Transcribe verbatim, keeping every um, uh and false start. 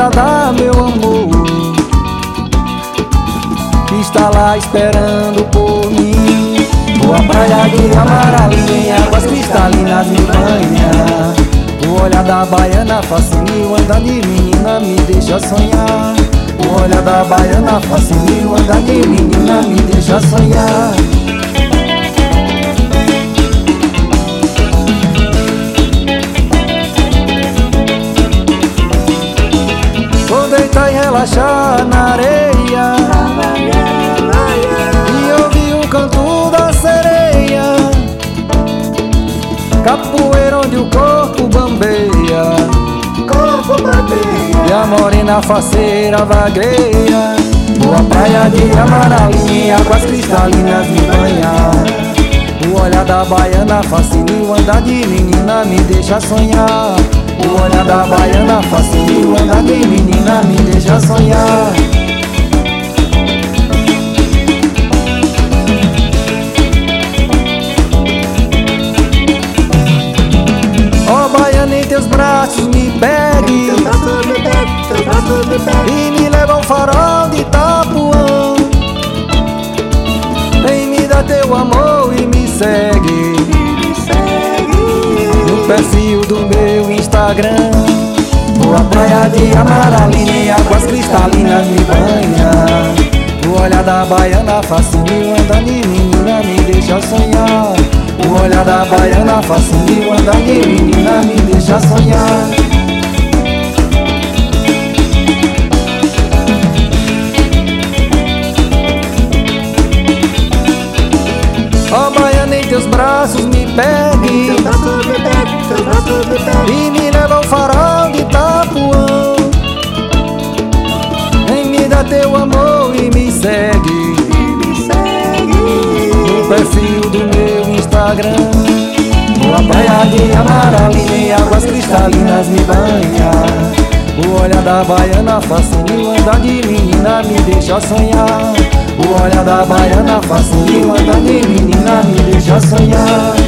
agradar meu amor, que está lá esperando por mim. Vou à praia de Amaralina, em águas cristalinas me banha. O olhar da baiana fascina, andar de menina me deixa sonhar. O olhar da baiana fascina, andar de menina me deixa sonhar. Vou deitar e relaxar na areia e ouvir o canto da sereia, capoeira onde o corpo bambeia, corpo bambeia, e a morena faceira vagueia. Vou à praia de Amaralina, em águas cristalinas me banhar. O olhar da baiana fascina, o andar de menina me deixa sonhar. O olhar da baiana fascina, o andar de menina me deixa sonhar. Ó baiana, em teus braços me pegue e me leva ao farol de Itapuã. Vem me dar teu amor e me segue no perfil do meu Instagram. Vou à praia de Amaralina, em águas cristalinas me banha. O olhar da baiana fascina, o andar de menina me deixa sonhar. O olhar da baiana fascina, o andar de menina me deixa sonhar. Ó baiana, em teus braços me pegue e me leva ao farol de Itapuã. Vem me dar teu amor e me segue no perfil do meu Instagram. Vou à praia de Amaralina, em águas cristalinas me banha. O olhar da baiana fascina, o andar de menina me deixa sonhar. O olhar da baiana fascina, o andar de menina me deixa sonhar.